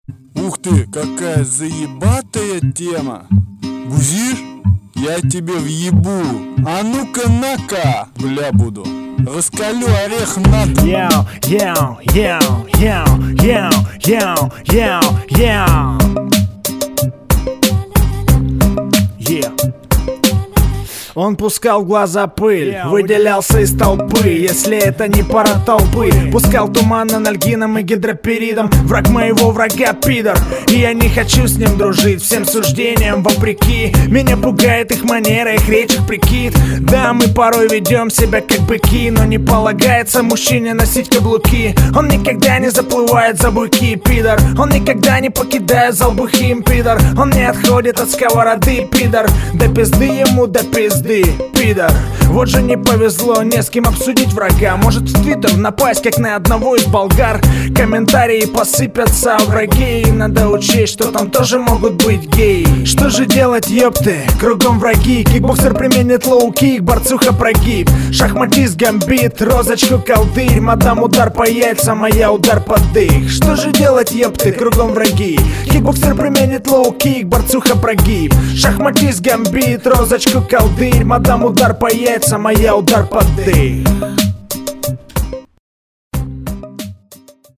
Ух ты, какая заебатая тема. Бузишь? Я тебе въебу. А ну-ка на-ка, бля буду. Раскалю орех надо. Яу, яу, яу, яу, яу, яу, яу, яу. Он пускал в глаза пыль, выделялся из толпы, если это не пара толпы. Пускал туман анальгином и гидроперидом. Враг моего врага пидор, и я не хочу с ним дружить. Всем суждениям вопреки, меня пугает их манера, их речь, их прикид. Да, мы порой ведем себя как быки, но не полагается мужчине носить каблуки. Он никогда не заплывает за буйки, пидор. Он никогда не покидает зал бухим, пидор. Он не отходит от сковороды, пидор. До пизды ему, до пизды, пидор. Вот же не повезло, не с кем обсудить врага. Может в Твиттер напасть, как на одного из болгар. Комментарии посыпятся, враги. И надо учесть, что там тоже могут быть геи. Что же делать, ёпты? Кругом враги. Кикбоксер применит лоу-кик, борцуха прогиб. Шахматист гамбит, розочку колдырь. Мадам удар по яйцам, а я удар под дых. Что же делать, ёпты? Кругом враги. Кикбоксер применит лоу-кик, борцуха прогиб. Шахматист гамбит, розочку колдырь. Мадам удар по яйцам, а я удар под дых.